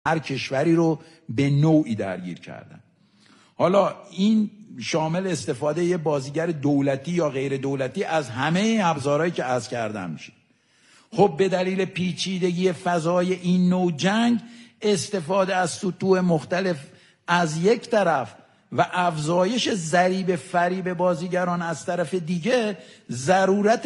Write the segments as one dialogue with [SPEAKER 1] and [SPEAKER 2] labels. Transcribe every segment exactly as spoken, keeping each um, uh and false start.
[SPEAKER 1] هر کشوری رو به نوعی درگیر کردن. حالا این شامل استفاده یه بازیگر دولتی یا غیر دولتی از همه ابزارهایی که عرض کردم میشه. خب به دلیل پیچیدگی فضای این نوع جنگ، استفاده از سطوح مختلف از یک طرف و افزایش ضریب فریب بازیگران از طرف دیگه، ضرورت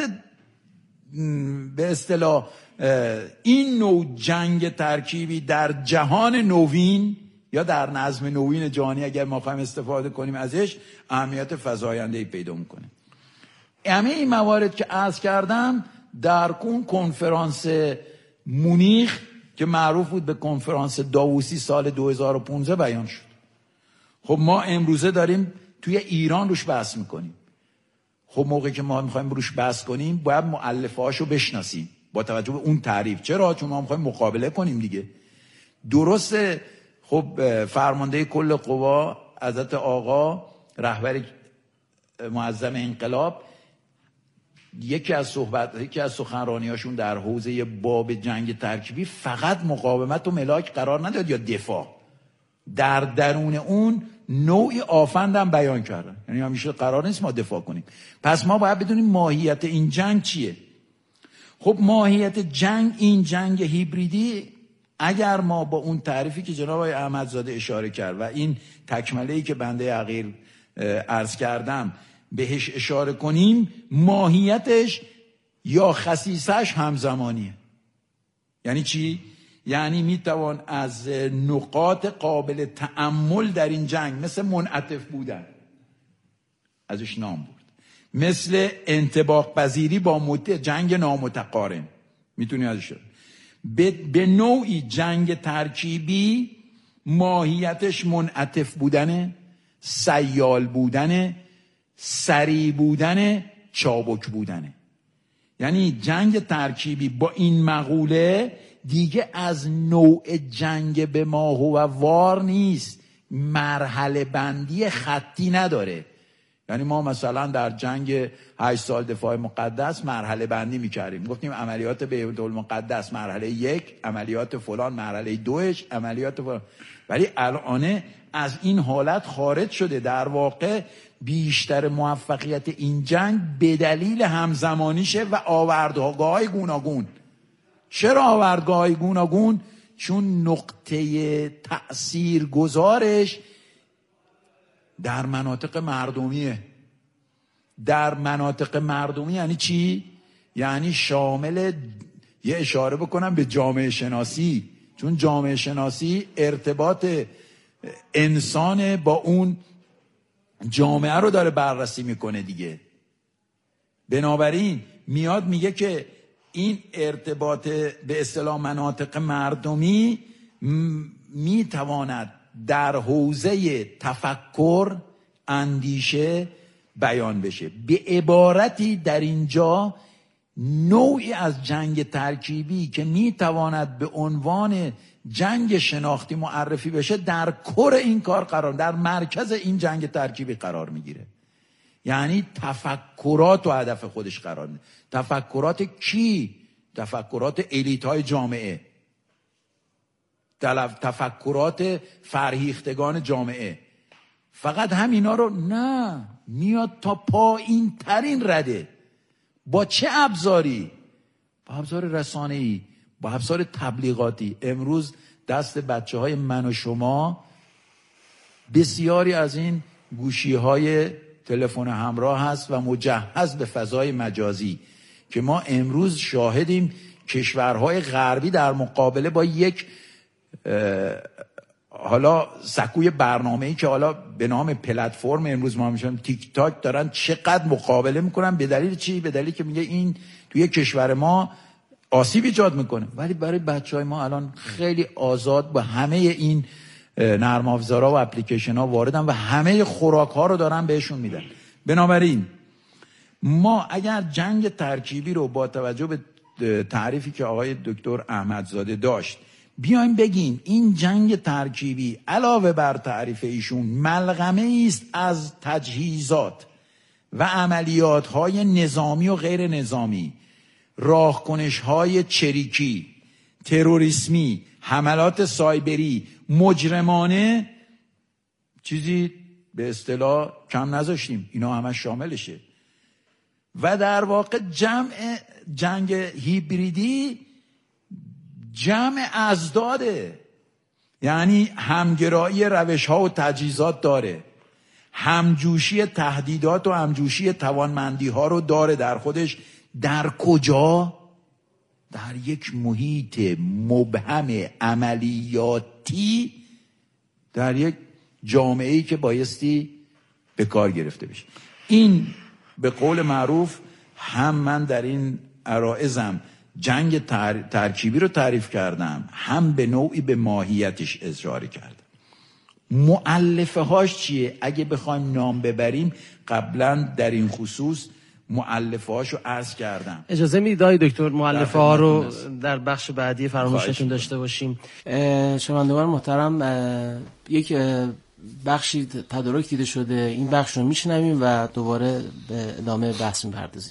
[SPEAKER 1] به اصطلاح این نوع جنگ ترکیبی در جهان نوین یا در نظم نوین جهانی اگر ما خواهیم استفاده کنیم ازش، اهمیت فزاینده‌ای پیدا میکنه. همه این موارد که عرض کردم در اون کنفرانس مونیخ که معروف بود به کنفرانس داووسی سال دو هزار و پانزده بیان شد. خب ما امروزه داریم توی ایران روش بحث میکنیم. خب موقعی که ما میخوایم روش بحث کنیم باید مؤلفه‌هاشو بشناسیم با توجه به اون تعریف. چرا؟ چون ما میخوایم مقابله کنیم دیگه. درسته. خب فرمانده کل قوا حضرت آقا رهبر معظم انقلاب، یکی از صحبت یکی از سخنرانیاشون در حوزه باب جنگ ترکیبی فقط مقاومت و ملاک قرار نداد یا دفاع، در درون اون نوعی آفندم بیان کردن. یعنی همیشه قرار نیست ما دفاع کنیم. پس ما باید بدونیم ماهیت این جنگ چیه. خب ماهیت جنگ، این جنگ هیبریدی، اگر ما با اون تعریفی که جناب آقای احمدزاده اشاره کرد و این تکمله‌ای که بنده حقیر عرض کردم بهش اشاره کنیم، ماهیتش یا خصیصش همزمانیه. یعنی چی؟ یعنی میتوان از نقاط قابل تأمل در این جنگ، مثل منعطف بودن ازش نام برد، مثل انطباق پذیری با مت... جنگ نامتقارن، میتونی ازش به... به نوعی جنگ ترکیبی ماهیتش منعطف بودنه، سیال بودنه، سریع بودنه، چابک بودنه. یعنی جنگ ترکیبی با این مقوله دیگه از نوع جنگ به ماه و وار نیست، مرحله بندی خطی نداره. یعنی ما مثلا در جنگ هشت سال دفاع مقدس مرحله بندی میکردیم، گفتیم عملیات بیت المقدس مرحله یک، عملیات فلان مرحله دوش، عملیات فلان. ولی الان از این حالت خارج شده. در واقع بیشتر موفقیت این جنگ به دلیل همزمانیشه و آوردگاه‌های گوناگون. چرا آوردگاه‌های گوناگون؟ چون نقطه تأثیر گذارش در مناطق مردمیه. در مناطق مردمی یعنی چی؟ یعنی شامل، یه اشاره بکنم به جامعه شناسی، چون جامعه شناسی ارتباط انسان با اون جامعه رو داره بررسی میکنه دیگه. بنابراین میاد میگه که این ارتباط به اصطلاح مناطق مردمی میتواند در حوزه تفکر، اندیشه بیان بشه. به عبارتی در اینجا نوعی از جنگ ترکیبی که میتواند به عنوان جنگ شناختی معرفی بشه در کور این کار قرار، در مرکز این جنگ ترکیبی قرار میگیره. یعنی تفکرات و هدف خودش قرار میده. تفکرات کی؟ تفکرات الیت های جامعه، تفکرات فرهیختگان جامعه. فقط همینا رو نه، میاد تا پایین ترین رده. با چه ابزاری؟ با ابزار رسانه‌ای، با ابزار تبلیغاتی. امروز دست بچه های من و شما بسیاری از این گوشی های تلفن همراه هست و مجهز به فضای مجازی که ما امروز شاهدیم کشورهای غربی در مقابله با یک حالا سکوی برنامه‌ای که حالا به نام پلتفرم امروز ما میشن تیک تاک دارن چقدر مقابله میکنن. به دلیل چی؟ به دلیل که میگه این توی کشور ما آسیب ایجاد میکنه. ولی برای بچهای ما الان خیلی آزاد با همه این نرم افزارها و اپلیکیشن ها واردن و همه خوراک ها رو دارن بهشون میدن. بنابراین ما اگر جنگ ترکیبی رو با توجه به تعریفی که آقای دکتر احمدزاده داشت بیایم بگیم این جنگ ترکیبی علاوه بر تعریف ایشون ملغمه است از تجهیزات و عملیات های نظامی و غیر نظامی، راهکنش های چریکی، تروریسمی، حملات سایبری، مجرمانه، چیزی به اصطلاح کم نذاشتیم. اینا همه شاملشه. و در واقع جمع جنگ هیبریدی جمع ازداده، یعنی همگرایی روش ها و تجهیزات داره، همجوشی تهدیدات و همجوشی توانمندی ها رو داره در خودش. در کجا؟ در یک محیط مبهم عملیاتی، در یک جامعه‌ای که بایستی به کار گرفته بشه. این به قول معروف هم من در این عرائزم جنگ تر... ترکیبی رو تعریف کردم، هم به نوعی به ماهیتش اشاره کردم. مؤلفه هاش چیه؟ اگه بخوایم نام ببریم، قبلا در این خصوص مؤلفه هاشو عرض کردم.
[SPEAKER 2] اجازه میدید آقای دکتر مؤلفه ها رو در بخش بعدی فرمایشتون داشته باشیم؟ شنوندگان محترم، یک بخشی تدارک دیده شده، این بخش رو میشنویم و دوباره به ادامه بحث میپردازیم.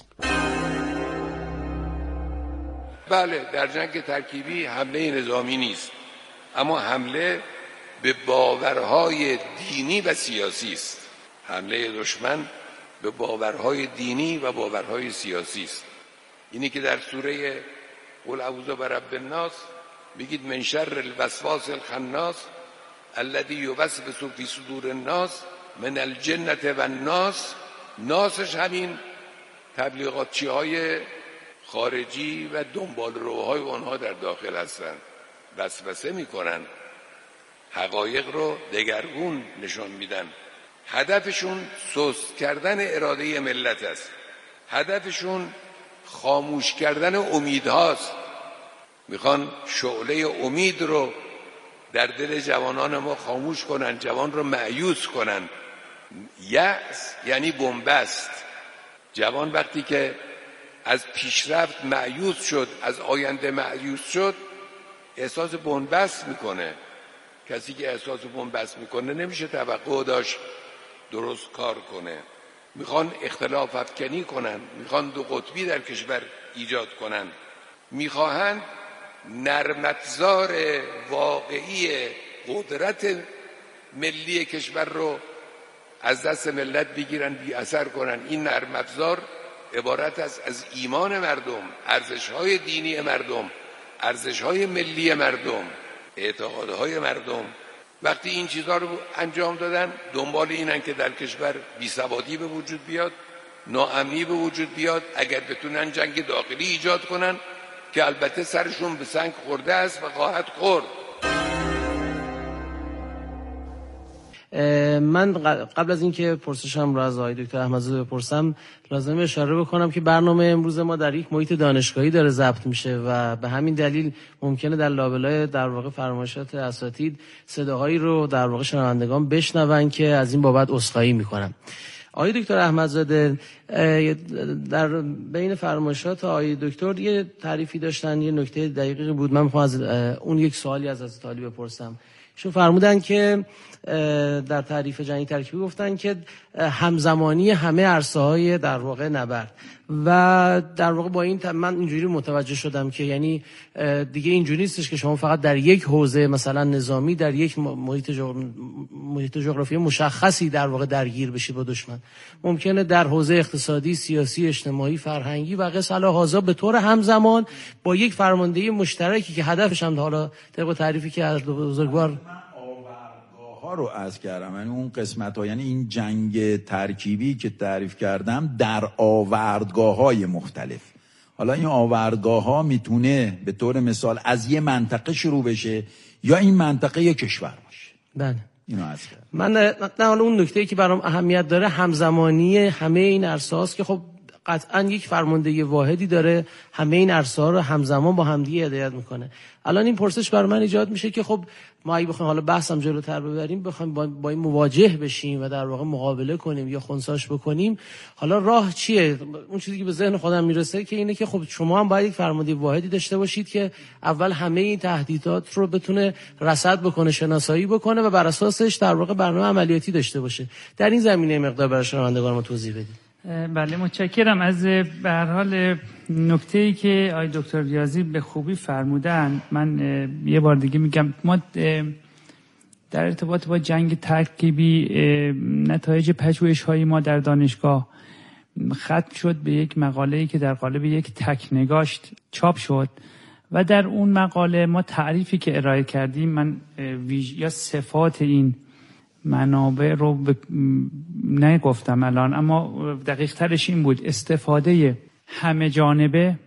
[SPEAKER 3] بله، در جنگ ترکیبی حمله نظامی نیست، اما حمله به باورهای دینی و سیاسی است. حمله دشمن به باورهای دینی و باورهای سیاسی است. اینی که در سوره قل اعوذ برب الناس میگید من شر الوسواس الخناس الذی یوسوس فی صدور الناس من الجنة و الناس. ناسش همین تبلیغاتچی های خارجی و دنبال روهای اونها در داخل هستند. وسوسه میکنن، حقایق رو دگرگون نشان میدن. هدفشون سست کردن اراده ملت است. هدفشون خاموش کردن امیدهاست. میخوان شعله امید رو در دل جوانان ما خاموش کنن، جوان رو مایوس کنن. یأس یعنی بنبست. جوان وقتی که از پیشرفت مایوس شد، از آینده مایوس شد، احساس بنبست میکنه. کسی که احساس بنبست میکنه نمیشه توقع داشت درست کار کنه. میخوان اختلاف افکنی کنن، میخوان دو قطبی در کشور ایجاد کنن، میخواهند نرم‌افزار واقعی قدرت ملی کشور رو از دست ملت بگیرن، بی اثر کنن. این نرم‌افزار عبارت است از ایمان مردم، ارزش‌های دینی مردم، ارزش‌های ملی مردم، اعتقادهای مردم. وقتی این چیزها رو انجام دادن، دنبال اینن که در کشور بی‌ثباتی به وجود بیاد، ناامنی به وجود بیاد. اگر بتونن جنگ داخلی ایجاد کنن که البته سرشون به سنگ خورده است و خواهد خورد.
[SPEAKER 2] من قبل از اینکه پرسشم رو از آقای دکتر احمدزاده بپرسم، لازم اشاره بکنم که برنامه امروز ما در یک محیط دانشگاهی داره ضبط میشه و به همین دلیل ممکنه در لابلای در واقع فرمایشات اساتید صداهایی رو در واقع شنوندگان بشنون که از این بابت عذرخواهی میکنم. آقای دکتر احمدزاده، در بین فرمایشات آقای دکتر یه تعریفی داشتن، یه نکته دقیقی بود. من میخوام از اون یک سوالی از از طالب بپرسم. ایشون فرمودن که در تعریف جنگ ترکیبی گفتن که همزمانی همه عرصه‌های در واقع نبرد و در واقع با این من اینجوری متوجه شدم که یعنی دیگه اینجوری نیستش که شما فقط در یک حوزه مثلا نظامی در یک محیط جغ... محیط جغرافیایی مشخصی در واقع درگیر بشید با دشمن. ممکنه در حوزه اقتصادی، سیاسی، اجتماعی، فرهنگی و غیره هازا به طور همزمان با یک فرماندهی مشترکی که هدفش هم حالا طبق تعریفی که از بزرگوار
[SPEAKER 1] ها رو عرض کردم، یعنی اون قسمت ها، یعنی این جنگ ترکیبی که تعریف کردم در آوردگاه های مختلف. حالا این آوردگاه ها میتونه به طور مثال از یه منطقه شروع بشه یا این منطقه یه کشور باشه.
[SPEAKER 2] بله،
[SPEAKER 1] اینو عرض کردم.
[SPEAKER 2] من نه حالا اون نکته‌ای که برام اهمیت داره همزمانی همه این عرصه‌هاست که خب قطعاً یک فرماندهی واحدی داره همه این عرصه‌ها رو همزمان با همدیگه هدایت میکنه. الان این پرسش بر من ایجاد میشه که خب ما اگه بخوایم حالا بحثم جلوتر ببریم، بخوایم با, با این مواجه بشیم و در واقع مقابله کنیم یا خنثیش بکنیم، حالا راه چیه؟ اون چیزی که به ذهن خودم میرسه که اینه که خب شما هم باید یک فرماندهی واحدی داشته باشید که اول همه این تهدیدات رو بتونه رصد بکنه، شناسایی بکنه و بر اساسش در واقع برنامه عملیاتی داشته باشه. در این زمینه مقدار برای شنوندگان ما توضیح بدید.
[SPEAKER 4] بله متشکرم. از به هر حال نکته‌ای که آقای دکتر ریاضی به خوبی فرمودن، من یه بار دیگه میگم ما در ارتباط با جنگ ترکیبی نتایج پژوهش‌های ما در دانشگاه ختم شد به یک مقاله‌ای که در قالب یک تکنگاشت چاپ شد و در اون مقاله ما تعریفی که ارائه کردیم، من یا صفات این منابع رو ب... نگفتم الان، اما دقیق ترش این بود: استفاده همه جانبه،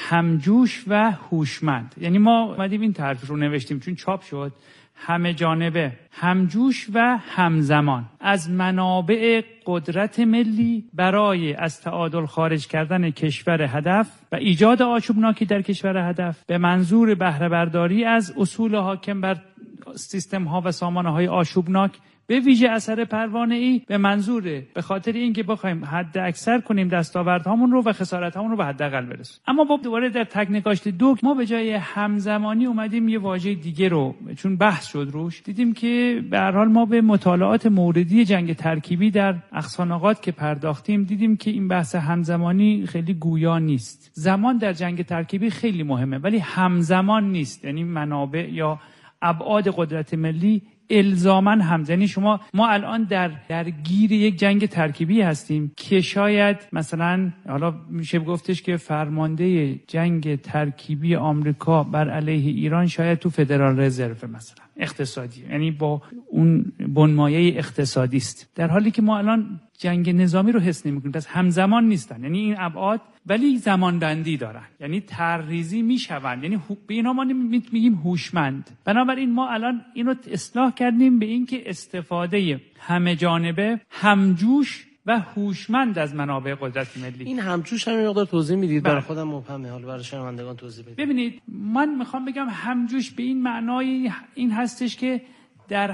[SPEAKER 4] همجوش و هوشمند. یعنی ما اومدیم این تعریف رو نوشتیم چون چاپ شد: همه جانبه، همجوش و همزمان از منابع قدرت ملی برای از تعادل خارج کردن کشور هدف و ایجاد آشوبناکی در کشور هدف به منظور بهره برداری از اصول حاکم بر سیستم ها و سامانه های آشوبناک، به ویژه اثر پروانه‌ای، به منظور به خاطر اینکه بخوایم حد اکثر کنیم دستاوردهامون رو و خسارت‌هامون رو به حداقل برسونیم. اما با دوباره در تکنگاشت دو ما به جای همزمانی اومدیم یه واژه دیگه رو، چون بحث شد روش، دیدیم که به هر حال ما به مطالعات موردی جنگ ترکیبی در اقصانقات که پرداختیم دیدیم که این بحث همزمانی خیلی گویا نیست. زمان در جنگ ترکیبی خیلی مهمه ولی همزمان نیست، یعنی منابع یا ابعاد قدرت ملی الزاماً هم، یعنی شما ما الان در درگیر یک جنگ ترکیبی هستیم که شاید مثلا حالا میشه گفتش که فرمانده جنگ ترکیبی آمریکا بر علیه ایران شاید تو فدرال رزرو مثلا اقتصادی، یعنی با اون بنمایه اقتصادی است، در حالی که ما الان جنگ نظامی رو حس نمی‌کنیم. پس همزمان نیستن، یعنی این ابعاد ولی زمان بندی دارن، یعنی ترریزی میشوند، یعنی به اینا ما میگیم هوشمند. بنابراین ما الان اینو اصلاح کردیم به این که استفاده همه جانبه، همجوش و هوشمند از منابع قدرت ملی.
[SPEAKER 2] این همجوش هم مقدار توضیح میدید؟ برای خودم مبهمه، حالا برای شنوندگان توضیح بدید.
[SPEAKER 4] ببینید من میخوام بگم همجوش به این معنای این هستش که در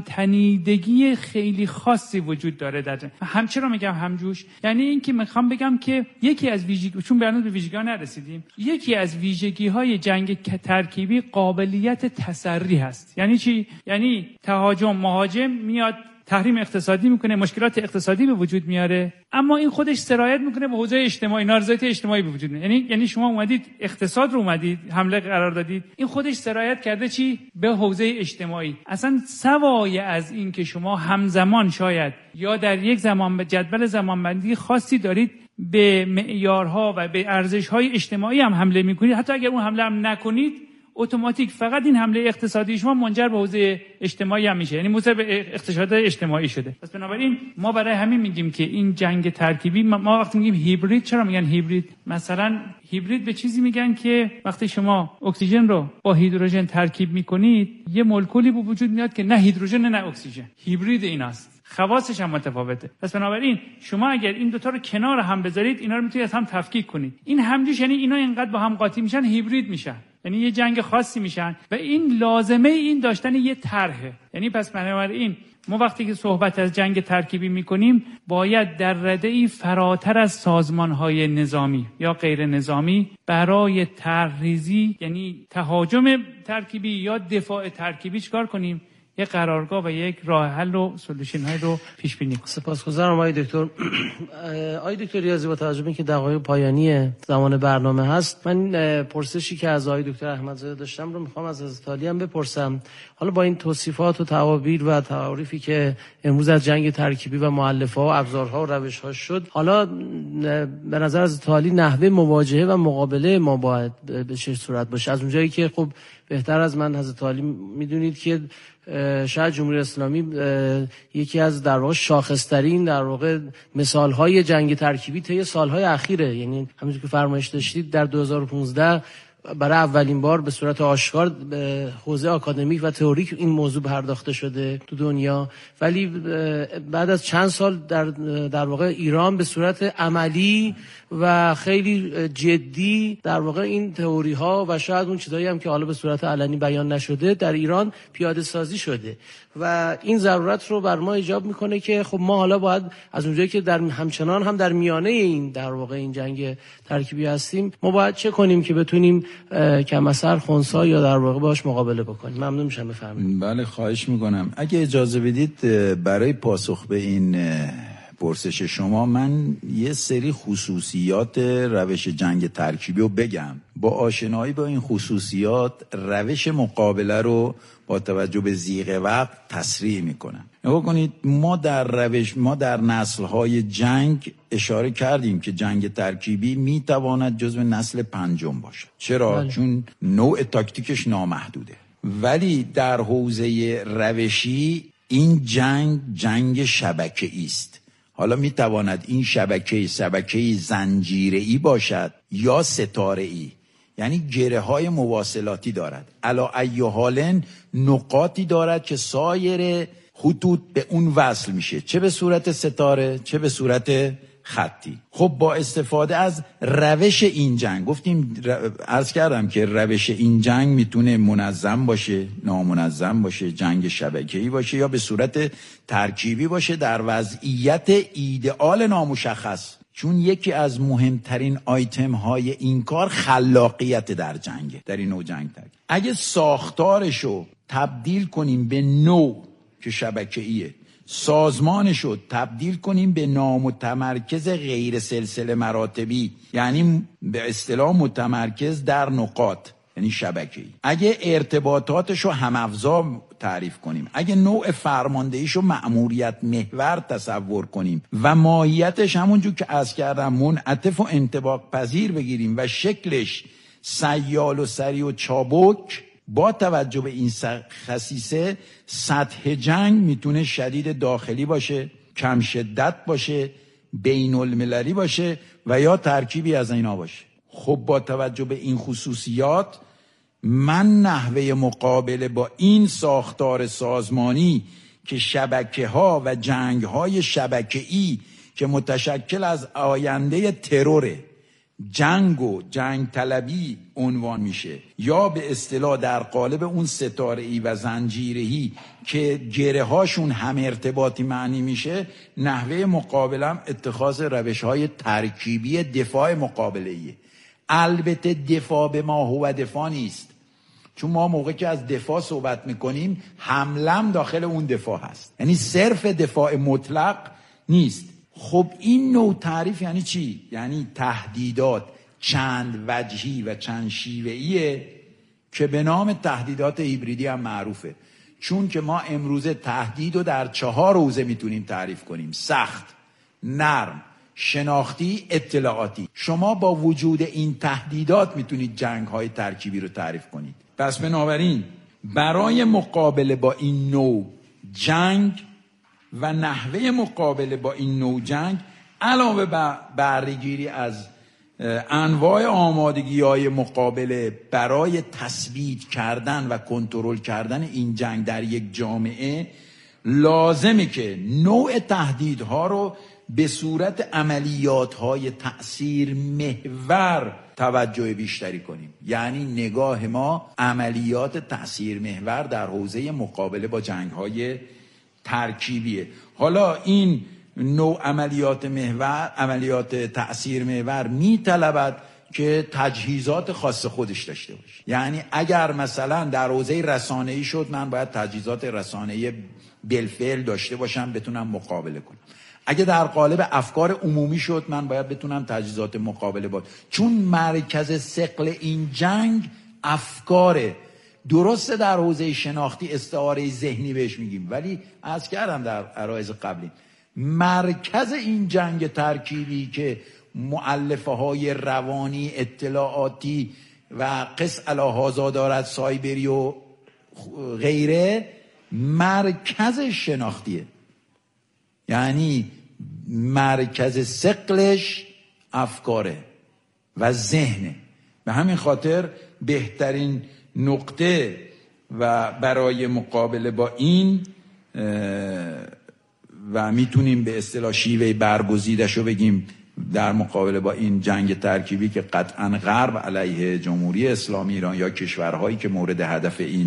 [SPEAKER 4] همتنیدگی خیلی خاصی وجود داره. در هم چرا میگم همجوش؟ یعنی این که میخوام بگم که یکی از ویژگی، چون برنامه به ویژگی‌ها نرسیدیم، یکی از ویژگی‌های جنگ ترکیبی قابلیت تسری هست. یعنی چی؟ یعنی تهاجم، مهاجم میاد تحریم اقتصادی میکنه، مشکلات اقتصادی به وجود میاره، اما این خودش سرایت میکنه به حوزه اجتماعی، نارضایتی اجتماعی به وجود میاره. یعنی یعنی شما اومدید اقتصاد رو اومدید حمله قرار دادید، این خودش سرایت کرده چی؟ به حوزه اجتماعی. اصلا سوای از این که شما همزمان شاید یا در یک زمان به جدول زمانبندی خاصی دارید به معیارها و به ارزش‌های اجتماعی هم حمله میکنید، حتی اگر اون حمله هم نکنید اتوماتیک فقط این حمله اقتصادی شما منجر به حوزه اجتماعی هم میشه، یعنی موثر به اقتصاد اجتماعی شده. پس بنابراین ما برای همین میگیم که این جنگ ترکیبی، ما وقتی میگیم هیبرید، چرا میگن هیبرید؟ مثلا هیبرید به چیزی میگن که وقتی شما اکسیژن رو با هیدروژن ترکیب میکنید یه مولکولی به وجود میاد که نه هیدروژن نه اکسیژن، هیبرید ایناست، خواصش هم متفاوته. پس بنابراین شما اگر این دوتا رو کنار هم بذارید اینا رو میتونید از هم تفکیک کنید. این همجوش یعنی اینا اینقدر با هم قاطی میشن هیبرید میشن، یعنی یه جنگ خاصی میشن و این لازمه این داشتن یه طرحه. یعنی پس بنابراین ما وقتی که صحبت از جنگ ترکیبی میکنیم باید در رده‌ای فراتر از سازمان‌های نظامی یا غیر نظامی برای طرح‌ریزی، یعنی تهاجم ترکیبی یا دفاع ترکیبی چیکار کنیم؟ یک قرارگاه و یک راه حل و سولوشن های رو پیش بینی کنیم.
[SPEAKER 2] سپاسگزارم آقای دکتر. آقای دکتر ریاضی، با توجه به اینکه دقایق پایانی زمان برنامه هست، من پرسشی که از آقای دکتر احمدزاده داشتم رو میخوام از حضرت عالی هم بپرسم. حالا با این توصیفات و تعابیر و تعاریفی که امروز از جنگ ترکیبی و مؤلفه‌ها و ابزارها و روش‌ها شد، حالا به نظر حضرت عالی نحوه مواجهه و مقابله ما باید به چه صورت باشه؟ از اونجایی که خب بهتر از من حضرت عالی میدونید که شاید جمهوری اسلامی یکی از در واقع شاخص‌ترین در واقع مثال‌های جنگ ترکیبی طی سال‌های اخیره، یعنی همونجوری که فرمایش داشتید در دو هزار و پانزده برای اولین بار به صورت آشکار به حوزه آکادمیک و تئوریک این موضوع پرداخته شده تو دنیا، ولی بعد از چند سال در در واقع ایران به صورت عملی و خیلی جدی در واقع این تئوری ها و شاید اون چیزایی هم که حالا به صورت علنی بیان نشده در ایران پیاده سازی شده و این ضرورت رو بر ما ایجاب میکنه که خب ما حالا باید از اونجایی که در همچنان هم در میانه این در واقع این جنگ ترکیبی هستیم، ما باید چه کنیم که بتونیم کم اثر خنثی یا در واقع باش مقابله بکنیم؟ ممنون میشم بفرمایید.
[SPEAKER 1] بله خواهش میکنم. اگه اجازه بدید برای پاسخ به این پرسش شما من یه سری خصوصیات روش جنگ ترکیبی رو بگم. با آشنایی با این خصوصیات روش مقابله رو با توجه به ضیق وقت تصریح میکنم. نگاه کنید، ما در روش ما در نسل‌های جنگ اشاره کردیم که جنگ ترکیبی میتواند جزو نسل پنجم باشه. چرا؟ بله. چون نوع تاکتیکش نامحدوده. ولی در حوزه روشی این جنگ جنگ شبکه‌ای است. حالا میتواند این شبکه شبکه زنجیره‌ای باشد یا ستاره‌ای، یعنی گره های مواصلاتی دارد. علا ای حالن نقاطی دارد که سایر خطوط به اون وصل میشه، چه به صورت ستاره چه به صورت خطی. خب با استفاده از روش این جنگ، گفتیم عرض کردم که روش این جنگ میتونه منظم باشه، نامنظم باشه، جنگ شبکه‌ای باشه یا به صورت ترکیبی باشه در وضعیت ایدئال نامشخص. چون یکی از مهمترین آیتم های این کار خلاقیت در جنگه، در این نوع جنگ ترکیب. اگه ساختارشو تبدیل کنیم به نوع که شبکه‌ایه، سازمانشو تبدیل کنیم به نامتمرکز غیر سلسله مراتبی، یعنی به اصطلاح متمرکز در نقاط، یعنی شبکه‌ای. اگه ارتباطاتشو هم‌افزا تعریف کنیم، اگه نوع فرماندهیشو مأموریت محور تصور کنیم و ماهیتش همونجور که عرض کردم منعطف و انطباق پذیر بگیریم و شکلش سیال و سریع و چابک، با توجه به این خصیصه سطح جنگ میتونه شدید داخلی باشه، کم شدت باشه، بین المللی باشه و یا ترکیبی از اینا باشه. خب با توجه به این خصوصیات من نحوه مقابله با این ساختار سازمانی که شبکه ها و جنگ های شبکه‌ای که متشکل از آینده تروره، جنگ و جنگ طلبی عنوان میشه، یا به اصطلاح در قالب اون ستاره‌ای و زنجیره‌ای که گره هاشون هم ارتباطی معنی میشه، نحوه مقابلم اتخاذ روش های ترکیبی دفاع مقابله‌ایه. البته دفاع به ما هو دفاع نیست، چون ما موقعی که از دفاع صحبت میکنیم حملم داخل اون دفاع هست، یعنی صرف دفاع مطلق نیست. خب این نوع تعریف یعنی چی؟ یعنی تهدیدات چند وجهی و چند شیوه‌ایه که به نام تهدیدات هیبریدی هم معروفه. چون که ما امروزه تهدید رو در چهار حوزه میتونیم تعریف کنیم: سخت، نرم، شناختی، اطلاعاتی. شما با وجود این تهدیدات میتونید جنگ‌های ترکیبی رو تعریف کنید. پس بنابراین برای مقابله با این نوع جنگ و نحوه مقابله با این نوع جنگ، علاوه بر بهره‌گیری از انواع آمادگی‌های مقابله برای تثبیت کردن و کنترل کردن این جنگ در یک جامعه، لازمه که نوع تهدیدها رو به صورت عملیات‌های تأثیر محور توجه بیشتری کنیم. یعنی نگاه ما عملیات تأثیر محور در حوزه مقابله با جنگ‌های ترکیبیه. حالا این نوع عملیات محور، عملیات تأثیر محور می‌طلبد که تجهیزات خاص خودش داشته باشه. یعنی اگر مثلا در حوزه رسانه‌ای شد، من باید تجهیزات رسانه‌ای بالفعل داشته باشم بتونم مقابله کنم. اگه در قالب افکار عمومی شد، من باید بتونم تجهیزات مقابله بود. چون مرکز ثقل این جنگ افکاره. درسته در حوزه شناختی استعاره ذهنی بهش میگیم، ولی عرض کردم در عرایض قبلی مرکز این جنگ ترکیبی که مؤلفه های روانی، اطلاعاتی و قص الهازا دارد، سایبری و غیره، مرکز شناختیه. یعنی مرکز ثقلش افکاره و ذهنه. به همین خاطر بهترین نقطه و برای مقابله با این و میتونیم به اصطلاح شیوه برگزیدشو بگیم در مقابله با این جنگ ترکیبی که قطعاً غرب علیه جمهوری اسلامی ایران یا کشورهایی که مورد هدف این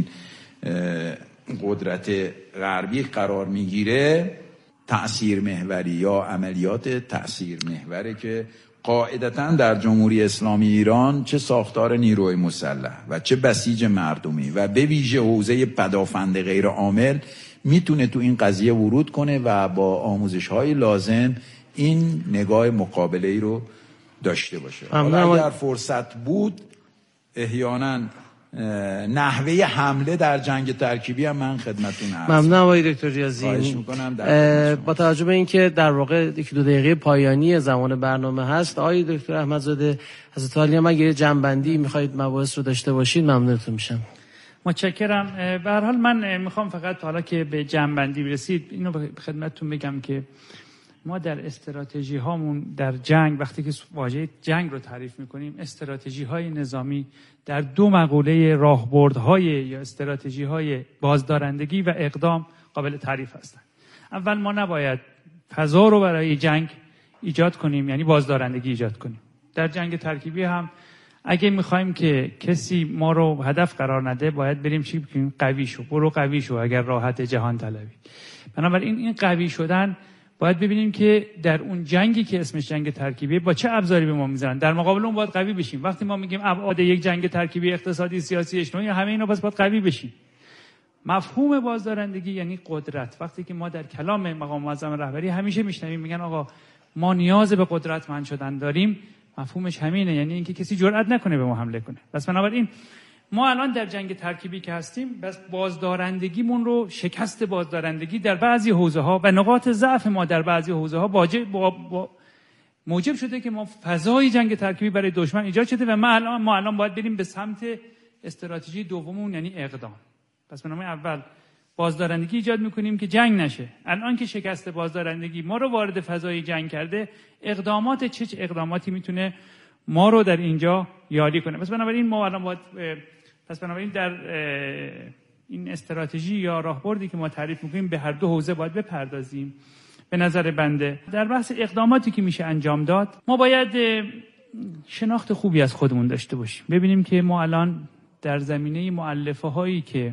[SPEAKER 1] قدرت غربی قرار میگیره، تأثیر محوری یا عملیات تأثیر محوره که قاعدتاً در جمهوری اسلامی ایران چه ساختار نیروی مسلح و چه بسیج مردمی و به ویژه حوزه پدافند غیر عامل میتونه تو این قضیه ورود کنه و با آموزش‌های لازم این نگاه مقابله‌ای رو داشته باشه. حالا اگر فرصت بود احیانا نحوه حمله در جنگ ترکیبی هم من خدمتتون عرض
[SPEAKER 2] ممنونم آقای دکتر ریاضی. با توجه به اینکه در واقع یک دو دقیقه پایانی زمان برنامه هست، آقای دکتر احمدزاده حضرت عالی هم اگه جنبندی میخواید مباحث رو داشته باشید ممنونتون میشم.
[SPEAKER 4] متشکرم. به هر حال من میخوام فقط حالا که به جنبندی برسید اینو خدمتتون بگم که ما در استراتژی هامون در جنگ وقتی که واژه جنگ رو تعریف میکنیم، استراتژی های نظامی در دو مقوله راهبردهای یا استراتژی های بازدارندگی و اقدام قابل تعریف هستند. اول ما نباید فضا رو برای جنگ ایجاد کنیم، یعنی بازدارندگی ایجاد کنیم. در جنگ ترکیبی هم اگه میخوایم که کسی ما رو هدف قرار نده باید بریم چی بکنیم؟ قوی شو، برو قوی شو اگر راحت جهان طلبی. بنابراین این قوی شدن باید ببینیم که در اون جنگی که اسمش جنگ ترکیبی با چه ابزاری به ما میذارن، در مقابل اون باید قوی بشیم. وقتی ما میگیم ابعاد یک جنگ ترکیبی اقتصادی، سیاسی، اجتماعی، همه اینا پس باید قوی بشیم. مفهوم بازدارندگی یعنی قدرت. وقتی که ما در کلام مقام معظم رهبری همیشه میشنویم میگن آقا ما نیاز به قدرتمند شدن داریم، مفهومش همینه، یعنی اینکه کسی جرئت نکنه به ما حمله کنه. پس بنابراین ما الان در جنگ ترکیبی که هستیم، بس بازدارندگیمون رو، شکست بازدارندگی در بعضی حوزه‌ها و نقاط ضعف ما در بعضی حوزه‌ها واجب با با موجب شده که ما فضای جنگ ترکیبی برای دشمن ایجاد شده و ما الان ما الان باید بریم به سمت استراتژی دوممون، یعنی اقدام. پس بنابراین اول بازدارندگی ایجاد می‌کنیم که جنگ نشه. الان که شکست بازدارندگی ما رو وارد فضای جنگ کرده، اقدامات چه چه اقداماتی میتونه ما رو در اینجا یاری کنه. پس بنابراین ما الان باید پس بنابراین در این استراتژی یا راهبردی که ما تعریف می‌کنیم به هر دو حوزه باید بپردازیم. به نظر بنده در بحث اقداماتی که میشه انجام داد، ما باید شناخت خوبی از خودمون داشته باشیم. ببینیم که ما الان در زمینه مؤلفه هایی که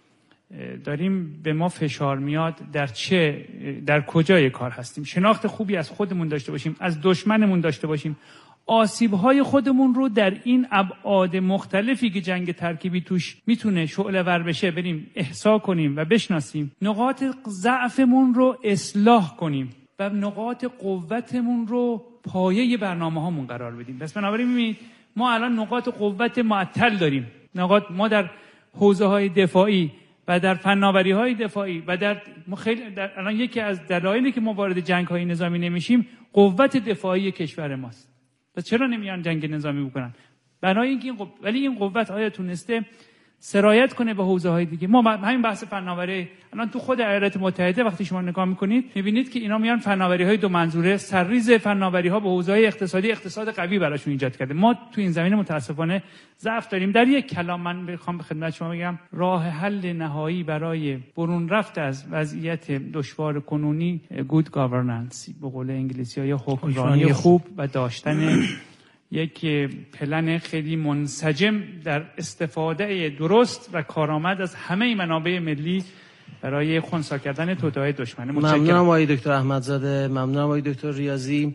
[SPEAKER 4] داریم به ما فشار میاد در چه در کجای کار هستیم. شناخت خوبی از خودمون داشته باشیم، از دشمنمون داشته باشیم، آسیب‌های خودمون رو در این ابعاد مختلفی که جنگ ترکیبی توش میتونه شعله ور بشه بریم احصا کنیم و بشناسیم، نقاط ضعفمون رو اصلاح کنیم و نقاط قوتمون رو پایه برنامه‌هامون قرار بدیم. پس بنابراین ببینید ما الان نقاط قوت معطل داریم. نقاط ما در حوزه‌های دفاعی و در فناوری‌های دفاعی و در ما خیلی در الان یکی از دلایلی که ما وارد جنگ‌های نظامی نمیشیم قوت دفاعی کشور ماست. پس چرا نمیان جنگ نظامی بکنن؟ برای اینکه این قو... ولی این قوت آیا تونسته سرایت کنه به حوزه‌های دیگه؟ ما همین بحث فناوری الان تو خود ایالات متحده وقتی شما نگاه می‌کنید می‌بینید که اینا میان فناوری‌های دو منظوره، سرریز فناوری‌ها به حوزه‌های اقتصادی اقتصاد قوی براشون ایجاد کرده. ما تو این زمینه متأسفانه ضعف داریم. در یک کلام من می‌خوام به خدمت شما بگم راه حل نهایی برای برون رفت از وضعیت دشوار کنونی گود گاورننس به قول انگلیسی‌ها یا حکمرانی خوب و داشتن یک پلن خیلی منسجم در استفاده درست و کارآمد از همه منابع ملی برای خنثی کردن توطئه‌های دشمن.
[SPEAKER 2] ممنونم آقای دکتر احمدزاده، ممنونم آقای دکتر ریاضی.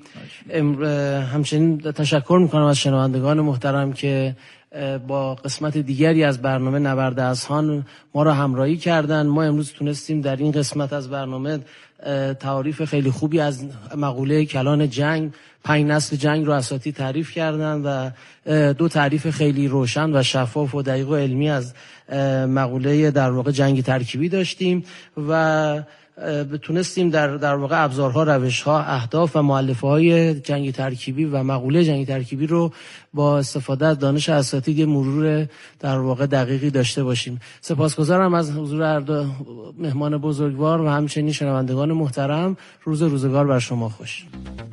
[SPEAKER 2] همچنین تشکر میکنم از شنوندگان محترم که با قسمت دیگری از برنامه نبرد اذهان ما را همراهی کردند. ما امروز تونستیم در این قسمت از برنامه تعریف خیلی خوبی از مقوله کلان جنگ، پنج نسل جنگ رو اساتید تعریف کردن و دو تعریف خیلی روشن و شفاف و دقیق و علمی از مقوله در واقع جنگ ترکیبی داشتیم و تونستیم در در واقع ابزارها، روشها، اهداف و مؤلفه‌های جنگ ترکیبی و مقوله جنگ ترکیبی رو با استفاده از دانش اساتید مرور در واقع دقیقی داشته باشیم. سپاسگزارم از حضور هر دو مهمان بزرگوار و همچنین شنوندگان محترم. روز روزگار بر شما خوش.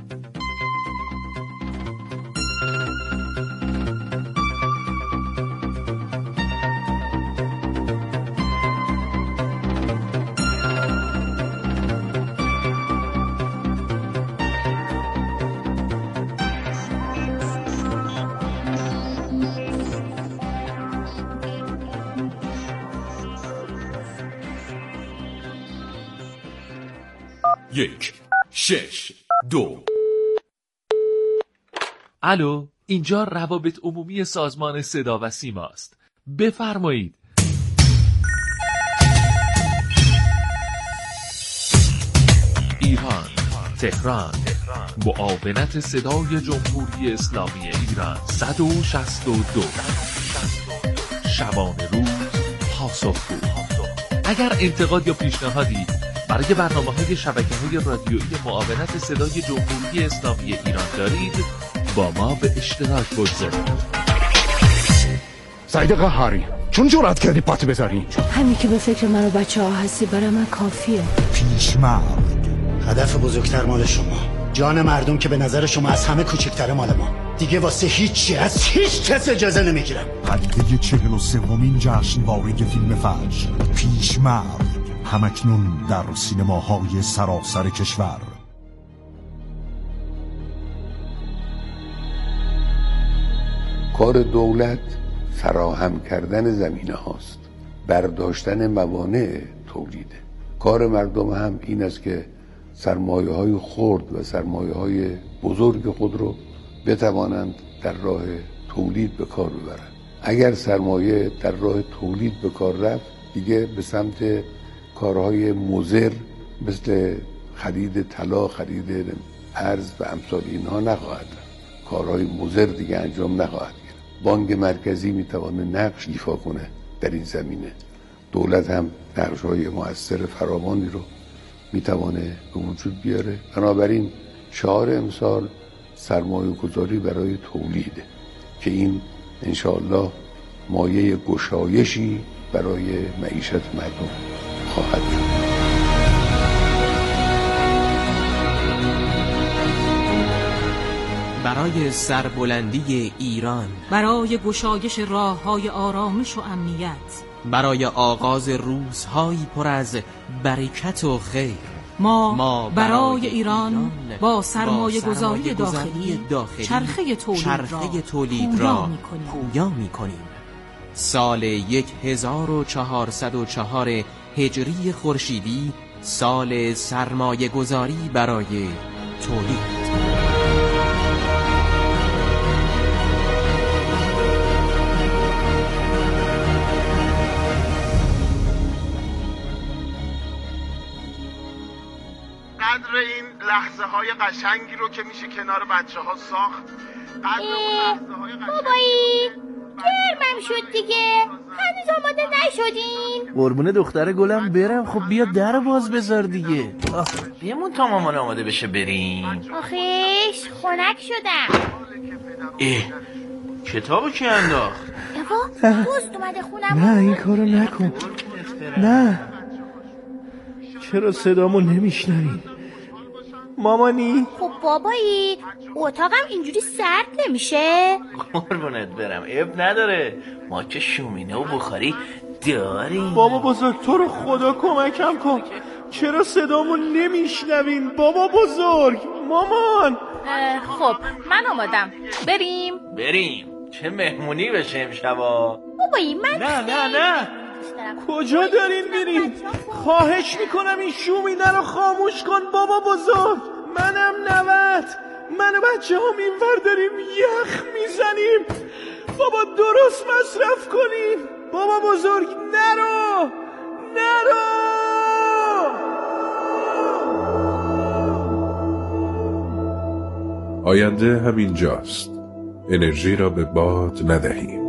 [SPEAKER 5] یک شش دو. الو، اینجا روابط عمومی سازمان صدا و سیماست. بفرمایید. تهران. معاونت صدای جمهوری اسلامی ایران صد و شصت و دو. شبانه روز پاسخگو. اگر انتقاد یا پیشنهادی برای برنامه‌های شبکه‌های رادیویی معاونت صدای جمهوری اسلامی ایران دارید، با ما به اشتراک بگذارید.
[SPEAKER 6] سعید قهاری، چون جرأت کردی پات بذاری؟
[SPEAKER 7] همین که به فکر من و بچه ها هستی برای من کافیه.
[SPEAKER 6] پیشمرد.
[SPEAKER 8] هدف بزرگتر مال شما، جان مردم که به نظر شما از همه کوچکتره مال ما. دیگه واسه هیچی از هیچ کس اجازه نمیگیرم.
[SPEAKER 6] پدیده چهل و سومین جشنواره فیلم فجر، پیشمرد، همکنون در سینماهای سراسر کشور.
[SPEAKER 3] کار دولت فراهم کردن زمینه هاست، برداشتن موانع تولیده. کار مردم هم این است که سرمایه های خرد و سرمایه های بزرگ خود رو بتوانند در راه تولید به کار ببرند. اگر سرمایه در راه تولید به کار رفت، دیگه به سمت کارهای مضر مثل خرید طلا، خرید ارز و امثال اینها نخواهد رفت. کارهای مضر دیگه انجام نخواهد گرفت. بانک مرکزی میتونه نقش ایفا کنه در این زمینه. دولت هم نقش‌های مؤثر فراوانی رو میتونه به وجود بیاره. بنابراین شعار امسال سرمایه گذاری برای تولیده که این انشاءالله مایه گشایشی برای معیشت مردم خواهد بود.
[SPEAKER 9] برای سربلندی ایران،
[SPEAKER 10] برای گشایش راه‌های آرامش و امنیت،
[SPEAKER 9] برای آغاز روزهایی پر از برکت و خیر،
[SPEAKER 10] ما,
[SPEAKER 9] ما
[SPEAKER 10] برای,
[SPEAKER 9] برای
[SPEAKER 10] ایران, ایران با سرمایه گذاری داخلی, داخلی چرخه تولید
[SPEAKER 9] چرخه
[SPEAKER 10] را,
[SPEAKER 9] تولید را پویا می کنیم. سال هزار و چهارصد و چهار هجری خورشیدی، سال سرمایه گذاری برای تولید.
[SPEAKER 11] قدر این لحظه های قشنگی رو که میشه کنار بچه ها ساخت. قدر اون لحظه های قشنگی
[SPEAKER 12] بابایی گرمم شد دیگه، هنوز آماده نشدین.
[SPEAKER 13] قربون دختر گلم برم. خب بیا در باز بذار دیگه. بیامون تا مامان آماده بشه بریم.
[SPEAKER 12] آخیش خنک شدم.
[SPEAKER 13] اه کتابو کی انداخت؟
[SPEAKER 12] افا دوست اومده خونم.
[SPEAKER 13] نه این کارو نکن. نه چرا صدامو نمیشنوین؟ مامانی؟
[SPEAKER 12] خب بابایی اتاقم اینجوری سرد نمیشه؟
[SPEAKER 13] قربونت برم اب نداره، ما که شومینه و بخاری داریم.
[SPEAKER 11] بابا بزرگ تو رو خدا کمکم کن، چرا صدامو نمیشنوین؟ بابا بزرگ، مامان.
[SPEAKER 12] خب من آمادم، بریم
[SPEAKER 13] بریم. چه مهمونی بشه امشبا؟
[SPEAKER 12] بابایی من
[SPEAKER 13] نه نه نه
[SPEAKER 11] کجا دارین میرین؟ خواهش میکنم این شومینه رو خاموش کن بابا بزرگ. منم نوت، من و بچه هم اینور داریم یخ میزنیم. بابا درست مصرف کنین. بابا بزرگ نرو نرو.
[SPEAKER 14] آینده همین جاست. انرژی را به باد ندهیم.